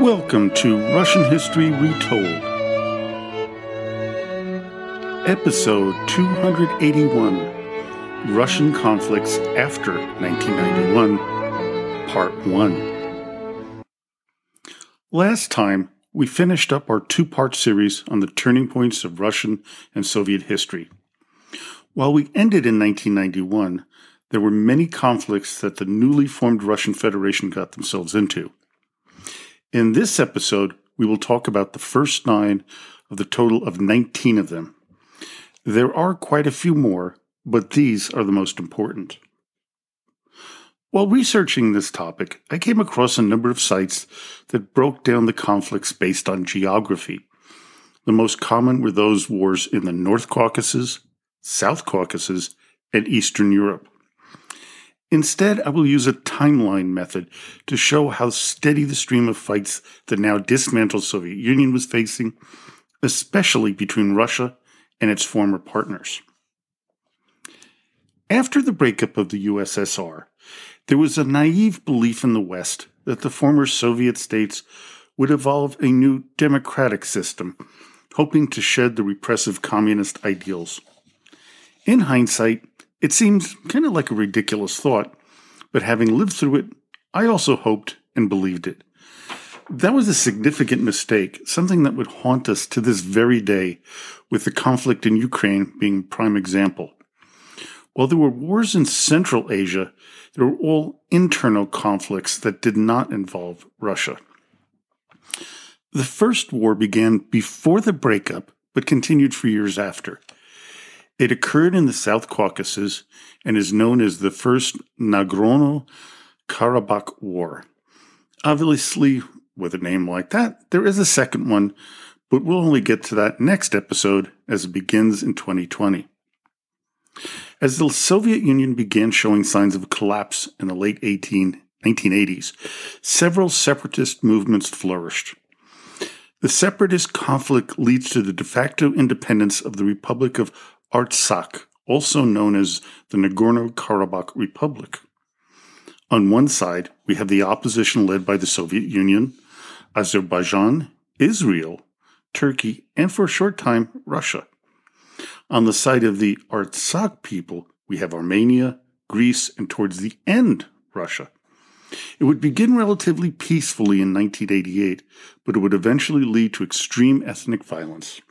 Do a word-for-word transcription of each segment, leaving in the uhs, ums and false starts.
Welcome to Russian History Retold, Episode two hundred eighty-one, Russian Conflicts After nineteen ninety-one, Part one. Last time, we finished up our two-part series on the turning points of Russian and Soviet history. While we ended in nineteen ninety-one, there were many conflicts that the newly formed Russian Federation got themselves into. In this episode, we will talk about the first nine of the total of nineteen of them. There are quite a few more, but these are the most important. While researching this topic, I came across a number of sites that broke down the conflicts based on geography. The most common were those wars in the North Caucasus, South Caucasus, and Eastern Europe. Instead, I will use a timeline method to show how steady the stream of fights the now dismantled Soviet Union was facing, especially between Russia and its former partners. After the breakup of the U S S R, there was a naive belief in the West that the former Soviet states would evolve a new democratic system, hoping to shed the repressive communist ideals. In hindsight, it seems kind of like a ridiculous thought, but having lived through it, I also hoped and believed it. That was a significant mistake, something that would haunt us to this very day, with the conflict in Ukraine being a prime example. While there were wars in Central Asia, there were all internal conflicts that did not involve Russia. The first war began before the breakup, but continued for years after. It occurred in the South Caucasus and is known as the First Nagorno-Karabakh War. Obviously, with a name like that, there is a second one, but we'll only get to that next episode as it begins in twenty twenty. As the Soviet Union began showing signs of collapse in the late nineteen eighties, several separatist movements flourished. The separatist conflict leads to the de facto independence of the Republic of Artsakh, also known as the Nagorno-Karabakh Republic. On one side, we have the opposition led by the Soviet Union, Azerbaijan, Israel, Turkey, and for a short time, Russia. On the side of the Artsakh people, we have Armenia, Greece, and towards the end, Russia. It would begin relatively peacefully in nineteen eighty-eight, but it would eventually lead to extreme ethnic violence.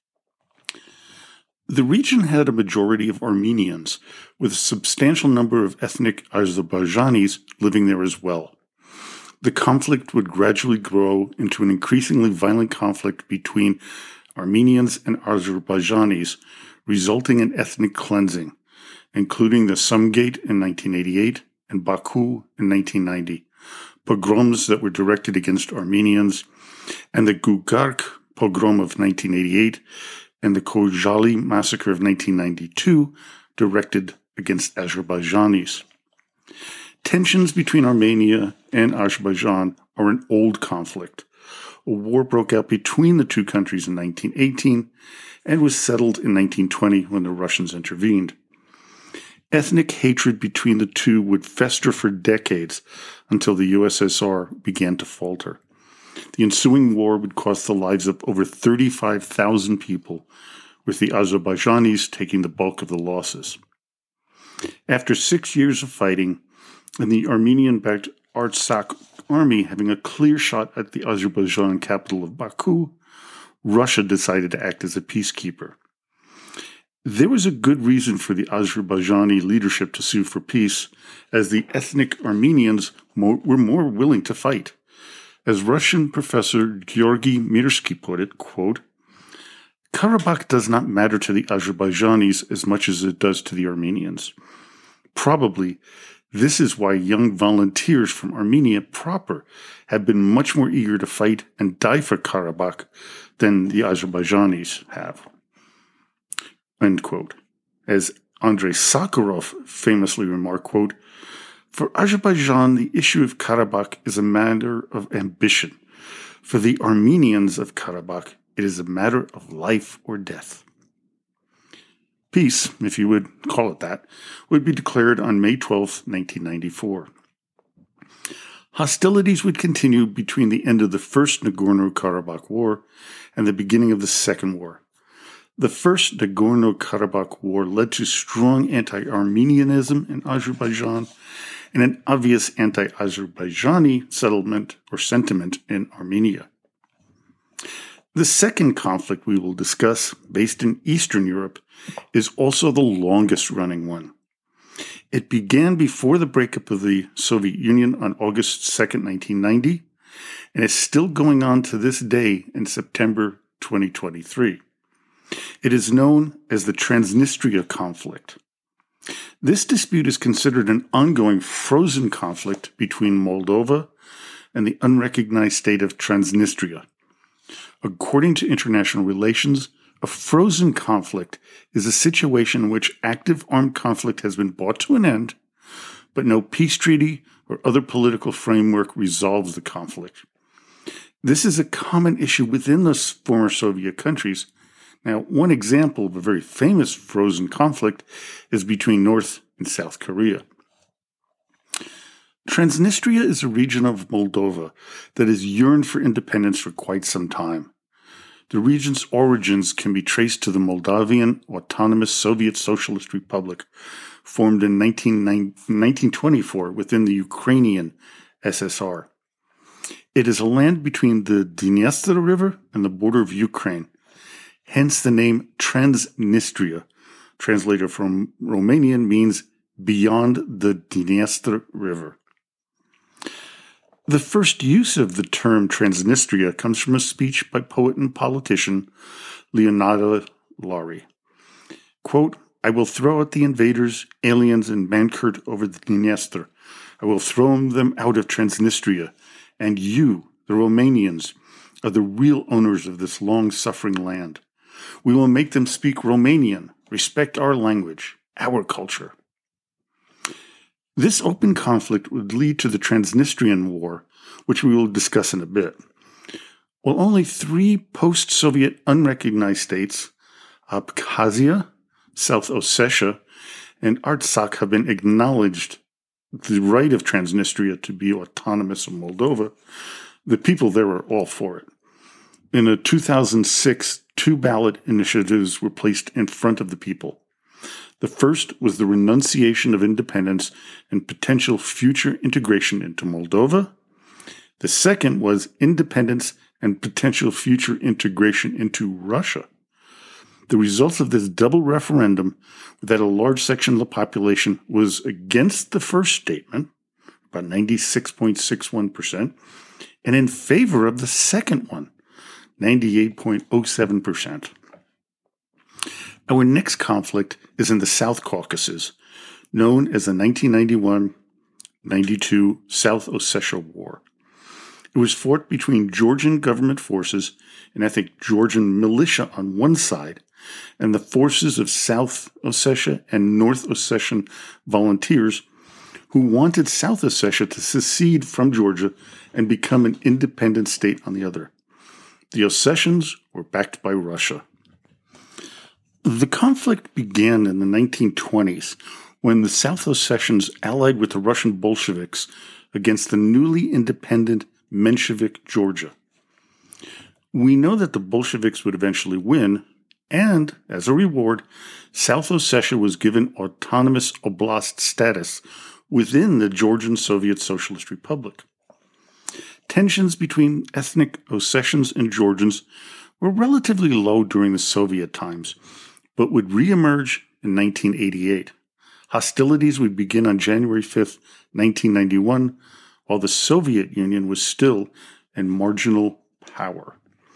The region had a majority of Armenians, with a substantial number of ethnic Azerbaijanis living there as well. The conflict would gradually grow into an increasingly violent conflict between Armenians and Azerbaijanis, resulting in ethnic cleansing, including the Sumgate in nineteen eighty-eight and Baku in nineteen ninety, pogroms that were directed against Armenians, and the Gugark pogrom of nineteen eighty-eight, and the Khojaly massacre of nineteen ninety-two, directed against Azerbaijanis. Tensions between Armenia and Azerbaijan are an old conflict. A war broke out between the two countries in nineteen eighteen and was settled in nineteen twenty when the Russians intervened. Ethnic hatred between the two would fester for decades until the U S S R began to falter. The ensuing war would cost the lives of over thirty-five thousand people, with the Azerbaijanis taking the bulk of the losses. After six years of fighting, and the Armenian-backed Artsakh army having a clear shot at the Azerbaijan capital of Baku, Russia decided to act as a peacekeeper. There was a good reason for the Azerbaijani leadership to sue for peace, as the ethnic Armenians more, were more willing to fight. As Russian professor Georgy Mirsky put it, quote, "Karabakh does not matter to the Azerbaijanis as much as it does to the Armenians. Probably this is why young volunteers from Armenia proper have been much more eager to fight and die for Karabakh than the Azerbaijanis have." End quote. As Andrei Sakharov famously remarked, quote, "For Azerbaijan, the issue of Karabakh is a matter of ambition. For the Armenians of Karabakh, it is a matter of life or death." Peace, if you would call it that, would be declared on May twelfth, nineteen ninety-four. Hostilities would continue between the end of the First Nagorno-Karabakh War and the beginning of the Second War. The First Nagorno-Karabakh War led to strong anti-Armenianism in Azerbaijan and an obvious anti-Azerbaijani settlement or sentiment in Armenia. The second conflict we will discuss, based in Eastern Europe, is also the longest-running one. It began before the breakup of the Soviet Union on August second, nineteen ninety, and is still going on to this day in September twenty twenty-three. It is known as the Transnistria conflict. This dispute is considered an ongoing frozen conflict between Moldova and the unrecognized state of Transnistria. According to international relations, a frozen conflict is a situation in which active armed conflict has been brought to an end, but no peace treaty or other political framework resolves the conflict. This is a common issue within the former Soviet countries. Now, one example of a very famous frozen conflict is between North and South Korea. Transnistria is a region of Moldova that has yearned for independence for quite some time. The region's origins can be traced to the Moldavian Autonomous Soviet Socialist Republic, formed in nineteen twenty-four within the Ukrainian S S R. It is a land between the Dniester River and the border of Ukraine, hence the name Transnistria, translated from Romanian, means beyond the Dniester River. The first use of the term Transnistria comes from a speech by poet and politician Leonida Lari. Quote, "I will throw out the invaders, aliens, and mankurt over the Dniester. I will throw them out of Transnistria, and you, the Romanians, are the real owners of this long-suffering land. We will make them speak Romanian, respect our language, our culture." This open conflict would lead to the Transnistrian War, which we will discuss in a bit. While only three post-Soviet unrecognized states, Abkhazia, South Ossetia, and Artsakh, have been acknowledged the right of Transnistria to be autonomous of Moldova, the people there are all for it. In a two thousand six, two ballot initiatives were placed in front of the people. The first was the renunciation of independence and potential future integration into Moldova. The second was independence and potential future integration into Russia. The results of this double referendum, that a large section of the population was against the first statement, about ninety-six point six one percent, and in favor of the second one, ninety-eight point zero seven percent. Our next conflict is in the South Caucasus, known as the nineteen ninety-one ninety-two South Ossetia War. It was fought between Georgian government forces and ethnic Georgian militia on one side, and the forces of South Ossetia and North Ossetian volunteers who wanted South Ossetia to secede from Georgia and become an independent state on the other. The Ossetians were backed by Russia. The conflict began in the nineteen twenties when the South Ossetians allied with the Russian Bolsheviks against the newly independent Menshevik Georgia. We know that the Bolsheviks would eventually win, and, as a reward, South Ossetia was given autonomous oblast status within the Georgian Soviet Socialist Republic. Tensions between ethnic Ossetians and Georgians were relatively low during the Soviet times, but would reemerge in nineteen eighty-eight. Hostilities would begin on January fifth, nineteen ninety-one, while the Soviet Union was still a marginal power.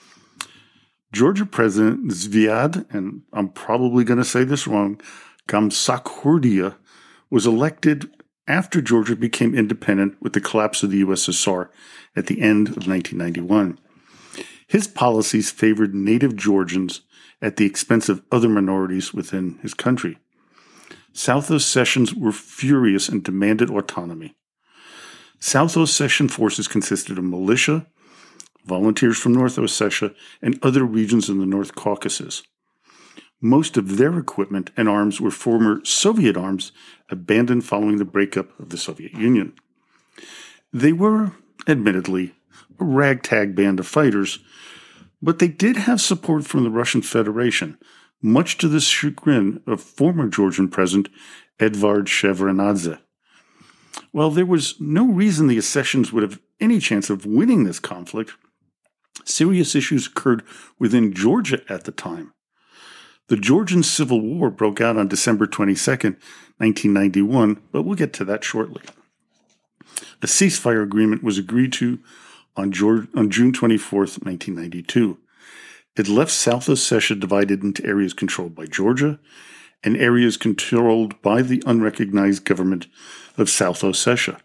Georgia President Zviad, and I'm probably going to say this wrong, Gamsakhurdia, was elected after Georgia became independent with the collapse of the U S S R at the end of nineteen ninety-one. His policies favored native Georgians at the expense of other minorities within his country. South Ossetians were furious and demanded autonomy. South Ossetian forces consisted of militia, volunteers from North Ossetia, and other regions in the North Caucasus. Most of their equipment and arms were former Soviet arms abandoned following the breakup of the Soviet Union. They were, admittedly, a ragtag band of fighters, but they did have support from the Russian Federation, much to the chagrin of former Georgian President Edvard Shevardnadze. While there was no reason the accessions would have any chance of winning this conflict, serious issues occurred within Georgia at the time. The Georgian Civil War broke out on December twenty-second, nineteen ninety-one, but we'll get to that shortly. A ceasefire agreement was agreed to on, George, on June twenty-fourth, nineteen ninety-two. It left South Ossetia divided into areas controlled by Georgia and areas controlled by the unrecognized government of South Ossetia.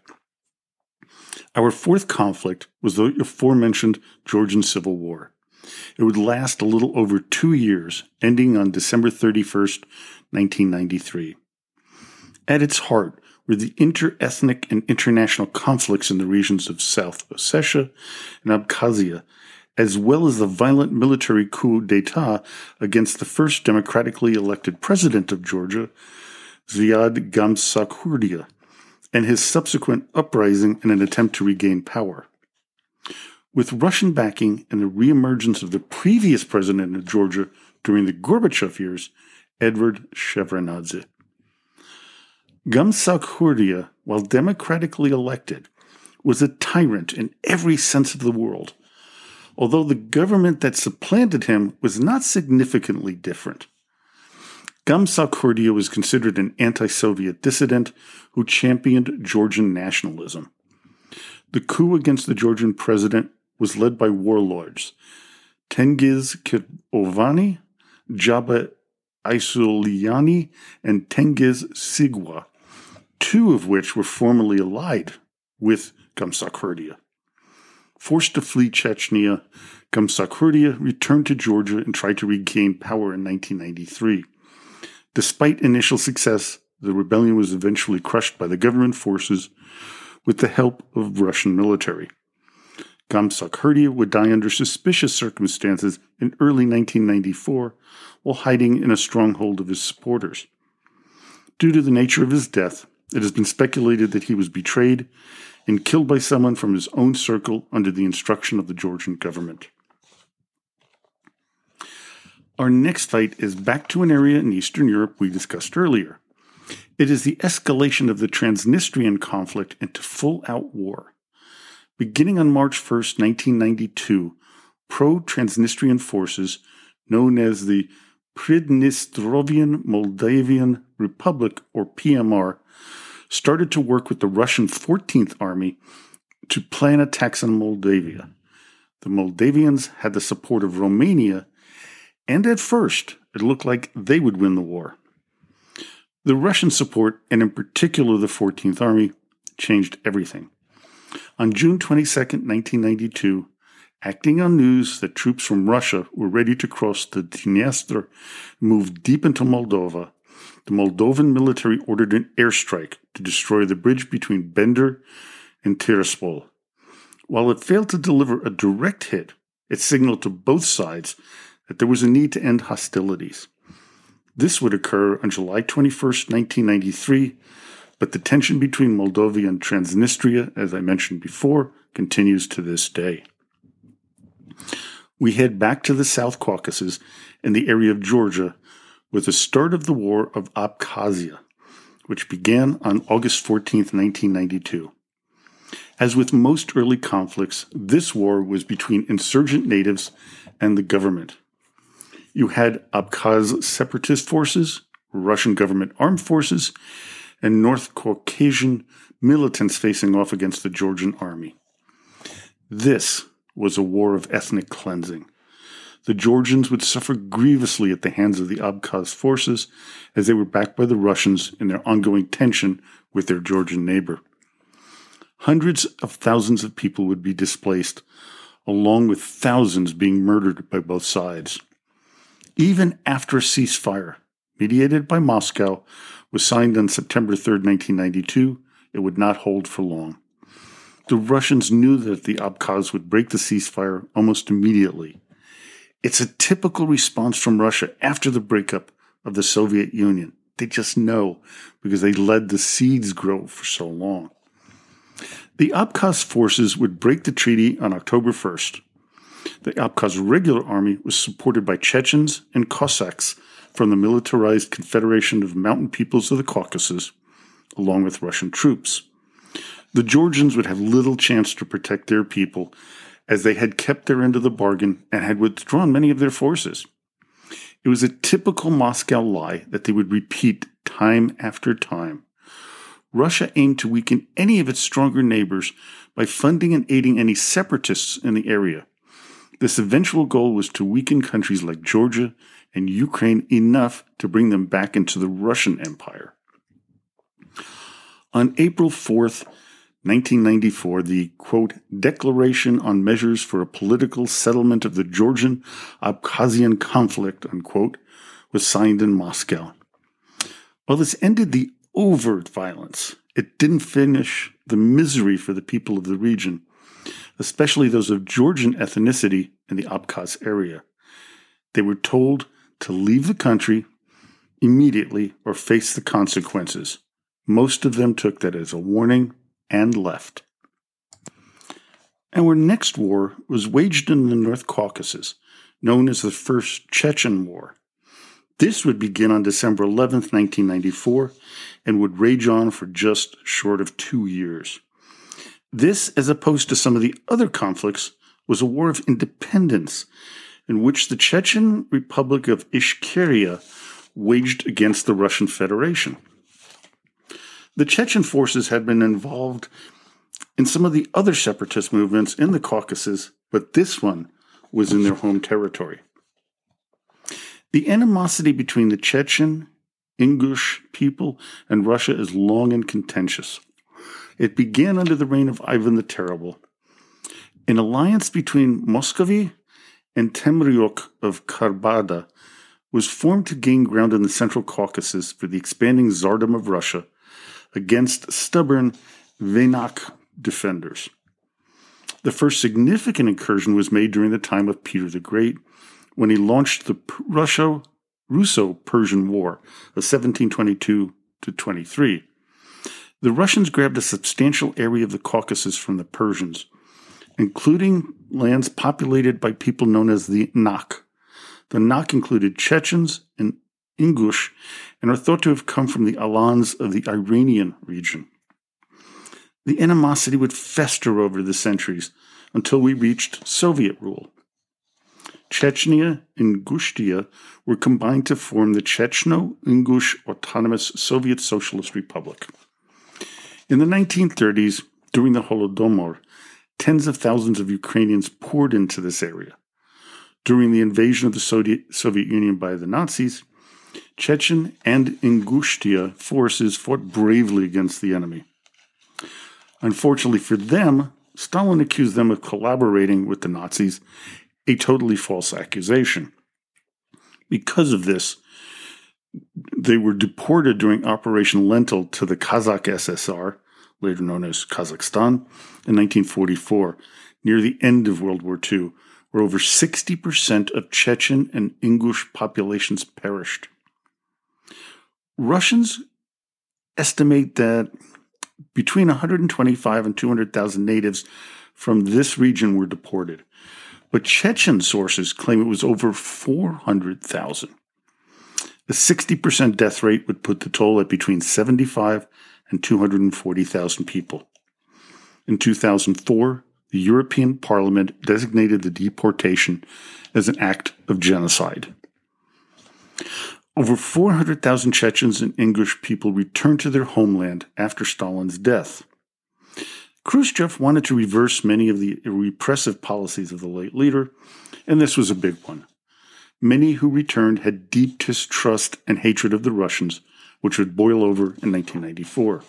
Our fourth conflict was the aforementioned Georgian Civil War. It would last a little over two years, ending on December thirty-first, nineteen ninety-three. At its heart were the inter-ethnic and international conflicts in the regions of South Ossetia and Abkhazia, as well as the violent military coup d'etat against the first democratically elected president of Georgia, Zviad Gamsakhurdia, and his subsequent uprising in an attempt to regain power. With Russian backing and the reemergence of the previous president of Georgia during the Gorbachev years, Edvard Shevardnadze. Gamsakhurdia, while democratically elected, was a tyrant in every sense of the word, although the government that supplanted him was not significantly different. Gamsakhurdia was considered an anti-Soviet dissident who championed Georgian nationalism. The coup against the Georgian president was led by warlords Tengiz Kirovani, Jaba Isuliani, and Tengiz Sigwa, two of which were formerly allied with Gamsakhurdia. Forced to flee Chechnya, Gamsakhurdia returned to Georgia and tried to regain power in nineteen ninety-three. Despite initial success, the rebellion was eventually crushed by the government forces with the help of Russian military. Gamsakhurdia would die under suspicious circumstances in early nineteen ninety-four while hiding in a stronghold of his supporters. Due to the nature of his death, it has been speculated that he was betrayed and killed by someone from his own circle under the instruction of the Georgian government. Our next fight is back to an area in Eastern Europe we discussed earlier. It is the escalation of the Transnistrian conflict into full-out war. Beginning on March first, nineteen ninety-two, pro-Transnistrian forces, known as the Pridnestrovyan Moldavian Republic, or P M R, started to work with the Russian fourteenth Army to plan attacks on Moldavia. The Moldavians had the support of Romania, and at first, it looked like they would win the war. The Russian support, and in particular the fourteenth Army, changed everything. On June twenty-second, nineteen ninety-two, acting on news that troops from Russia were ready to cross the Dniester and move deep into Moldova, the Moldovan military ordered an airstrike to destroy the bridge between Bender and Tiraspol. While it failed to deliver a direct hit, it signaled to both sides that there was a need to end hostilities. This would occur on July twenty-first, nineteen ninety-three, but the tension between Moldova and Transnistria, as I mentioned before, continues to this day. We head back to the South Caucasus and the area of Georgia with the start of the War of Abkhazia, which began on August fourteenth, nineteen ninety-two. As with most early conflicts, this war was between insurgent natives and the government. You had Abkhaz separatist forces, Russian government armed forces, and North Caucasian militants facing off against the Georgian army. This was a war of ethnic cleansing. The Georgians would suffer grievously at the hands of the Abkhaz forces as they were backed by the Russians in their ongoing tension with their Georgian neighbor. Hundreds of thousands of people would be displaced, along with thousands being murdered by both sides. Even after a ceasefire, mediated by Moscow, was signed on September third, nineteen ninety-two, it would not hold for long. The Russians knew that the Abkhaz would break the ceasefire almost immediately. It's a typical response from Russia after the breakup of the Soviet Union. They just know because they let the seeds grow for so long. The Abkhaz forces would break the treaty on October first. The Abkhaz regular army was supported by Chechens and Cossacks from the militarized Confederation of Mountain Peoples of the Caucasus, along with Russian troops. The Georgians would have little chance to protect their people, as they had kept their end of the bargain and had withdrawn many of their forces. It was a typical Moscow lie that they would repeat time after time. Russia aimed to weaken any of its stronger neighbors by funding and aiding any separatists in the area. This eventual goal was to weaken countries like Georgia and Ukraine enough to bring them back into the Russian Empire. On April fourth, nineteen ninety-four, the, quote, Declaration on Measures for a Political Settlement of the Georgian-Abkhazian Conflict, unquote, was signed in Moscow. While this ended the overt violence, it didn't finish the misery for the people of the region, especially those of Georgian ethnicity in the Abkhaz area. They were told to leave the country immediately or face the consequences. Most of them took that as a warning and left. Our next war was waged in the North Caucasus, known as the First Chechen War. This would begin on December eleventh, nineteen ninety-four, and would rage on for just short of two years. This, as opposed to some of the other conflicts, was a war of independence in which the Chechen Republic of Ishkeria waged against the Russian Federation. The Chechen forces had been involved in some of the other separatist movements in the Caucasus, but this one was in their home territory. The animosity between the Chechen, Ingush people and Russia is long and contentious. It began under the reign of Ivan the Terrible. An alliance between Muscovy and Temryuk of Karbada was formed to gain ground in the Central Caucasus for the expanding Tsardom of Russia against stubborn Venak defenders. The first significant incursion was made during the time of Peter the Great, when he launched the Russo, Russo-Persian War of seventeen twenty-two to twenty-three. The Russians grabbed a substantial area of the Caucasus from the Persians, including lands populated by people known as the Nakh. The Nakh included Chechens and Ingush and are thought to have come from the Alans of the Iranian region. The animosity would fester over the centuries until we reached Soviet rule. Chechnya and Ingushetia were combined to form the Chechno-Ingush Autonomous Soviet Socialist Republic. In the nineteen thirties, during the Holodomor, tens of thousands of Ukrainians poured into this area. During the invasion of the Soviet Union by the Nazis, Chechen and Ingushetia forces fought bravely against the enemy. Unfortunately for them, Stalin accused them of collaborating with the Nazis, a totally false accusation. Because of this, they were deported during Operation Lentil to the Kazakh S S R, later known as Kazakhstan, in nineteen forty-four, near the end of World War Two, where over sixty percent of Chechen and Ingush populations perished. Russians estimate that between one hundred twenty-five and two hundred thousand natives from this region were deported, but Chechen sources claim it was over four hundred thousand. The sixty percent death rate would put the toll at between seventy-five and two hundred forty thousand people. In two thousand four, the European Parliament designated the deportation as an act of genocide. Over four hundred thousand Chechens and Ingush people returned to their homeland after Stalin's death. Khrushchev wanted to reverse many of the repressive policies of the late leader, and this was a big one. Many who returned had deep distrust and hatred of the Russians, which would boil over in nineteen ninety-four.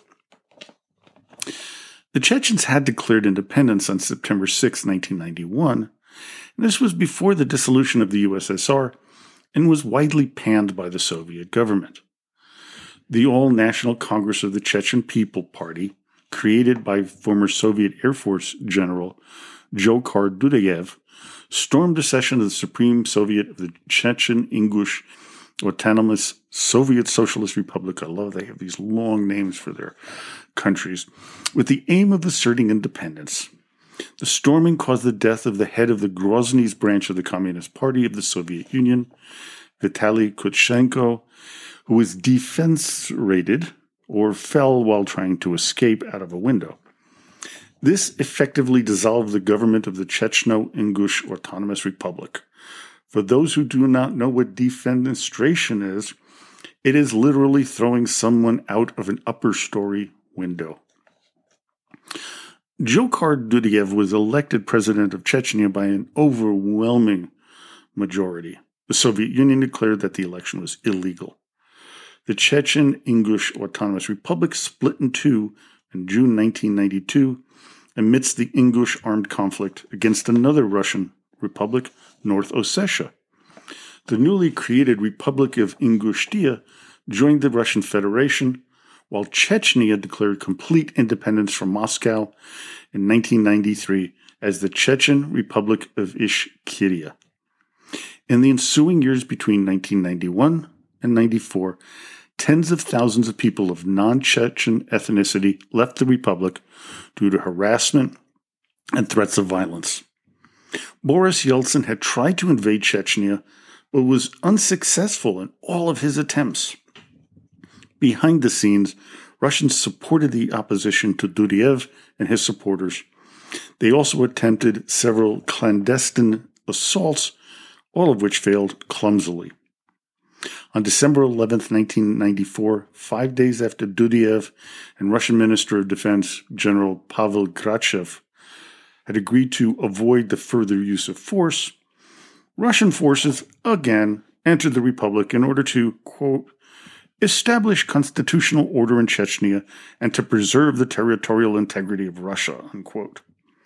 The Chechens had declared independence on September sixth, nineteen ninety-one, and this was before the dissolution of the U S S R and was widely panned by the Soviet government. The All-National Congress of the Chechen People Party, created by former Soviet Air Force General Dzhokhar Dudayev, stormed a session of the Supreme Soviet of the Chechen Ingush Autonomous Soviet Socialist Republic. I love they have these long names for their countries, with the aim of asserting independence. The storming caused the death of the head of the Grozny's branch of the Communist Party of the Soviet Union, Vitaly Klitschko, who was defense-rated or fell while trying to escape out of a window. This effectively dissolved the government of the Checheno-Ingush Autonomous Republic. For those who do not know what defenestration is, it is literally throwing someone out of an upper story window. Dzhokhar Dudayev was elected president of Chechnya by an overwhelming majority. The Soviet Union declared that the election was illegal. The Chechen-Ingush Autonomous Republic split in two in June nineteen ninety-two amidst the Ingush armed conflict against another Russian republic, North Ossetia. The newly created Republic of Ingushetia joined the Russian Federation, while Chechnya declared complete independence from Moscow in nineteen ninety-three as the Chechen Republic of Ishketia. In the ensuing years between nineteen ninety-one and ninety-four, tens of thousands of people of non-Chechen ethnicity left the republic due to harassment and threats of violence. Boris Yeltsin had tried to invade Chechnya, but was unsuccessful in all of his attempts. Behind the scenes, Russians supported the opposition to Dudayev and his supporters. They also attempted several clandestine assaults, all of which failed clumsily. On December eleventh, nineteen ninety-four, five days after Dudayev and Russian Minister of Defense General Pavel Grachev had agreed to avoid the further use of force, Russian forces again entered the republic in order to, quote, establish constitutional order in Chechnya and to preserve the territorial integrity of Russia, unquote.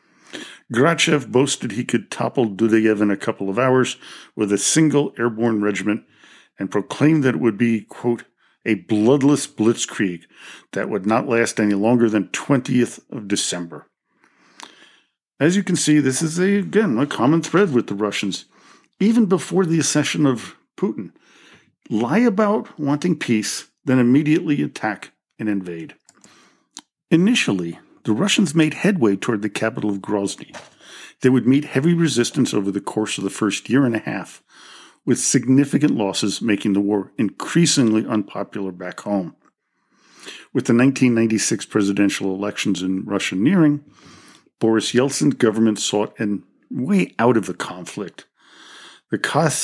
Grachev boasted he could topple Dudayev in a couple of hours with a single airborne regiment and proclaimed that it would be, quote, a bloodless blitzkrieg that would not last any longer than twentieth of December. As you can see, this is, a, again, a common thread with the Russians. Even before the accession of Putin, lie about wanting peace, then immediately attack and invade. Initially, the Russians made headway toward the capital of Grozny. They would meet heavy resistance over the course of the first year and a half, with significant losses making the war increasingly unpopular back home. With the nineteen ninety-six presidential elections in Russia nearing, Boris Yeltsin's government sought a way out of the conflict. The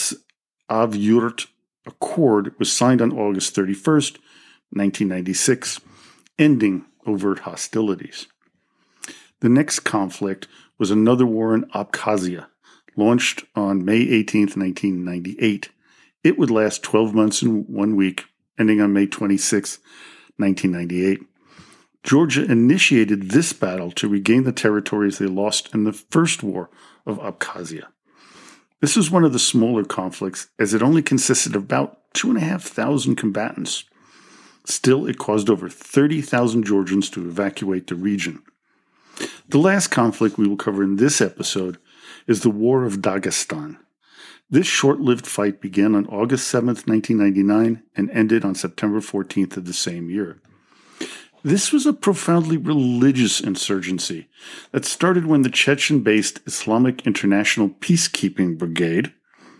Kaz-Avyurt Accord was signed on August thirty-first, nineteen ninety-six, ending overt hostilities. The next conflict was another war in Abkhazia, launched on May eighteenth, nineteen ninety-eight. It would last twelve months and one week, ending on May twenty-sixth, nineteen ninety-eight. Georgia initiated this battle to regain the territories they lost in the first war of Abkhazia. This was one of the smaller conflicts, as it only consisted of about two and a half thousand combatants. Still, it caused over thirty thousand Georgians to evacuate the region. The last conflict we will cover in this episode is the War of Dagestan. This short-lived fight began on August seventh, nineteen ninety-nine, and ended on September fourteenth of the same year. This was a profoundly religious insurgency that started when the Chechen-based Islamic International Peacekeeping Brigade,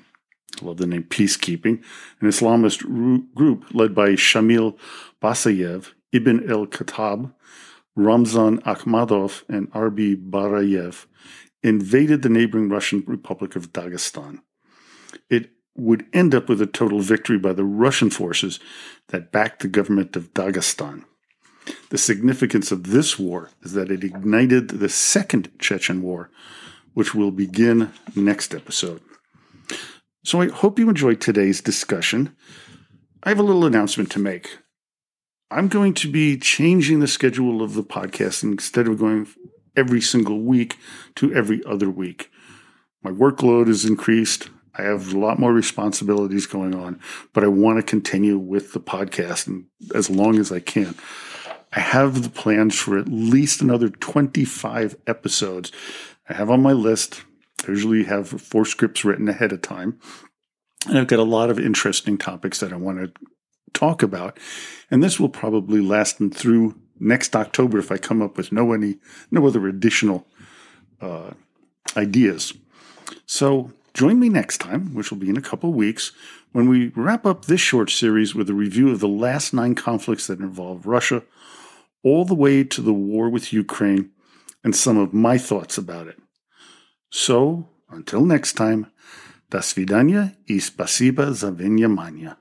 I love the name Peacekeeping, an Islamist group led by Shamil Basayev, Ibn el-Khattab, Ramzan Akhmadov, and Arbi Barayev, invaded the neighboring Russian Republic of Dagestan. It would end up with a total victory by the Russian forces that backed the government of Dagestan. The significance of this war is that it ignited the Second Chechen War, which will begin next episode. So I hope you enjoyed today's discussion. I have a little announcement to make. I'm going to be changing the schedule of the podcast instead of going every single week to every other week. My workload is increased. I have a lot more responsibilities going on, but I want to continue with the podcast and as long as I can. I have the plans for at least another twenty-five episodes. I have on my list. I usually have four scripts written ahead of time. And I've got a lot of interesting topics that I want to talk about. And this will probably last through next October if I come up with no any no other additional uh, ideas. So join me next time, which will be in a couple of weeks, when we wrap up this short series with a review of the last nine conflicts that involve Russia, all the way to the war with Ukraine, and some of my thoughts about it. So, until next time, до свидания и спасибо за внимание.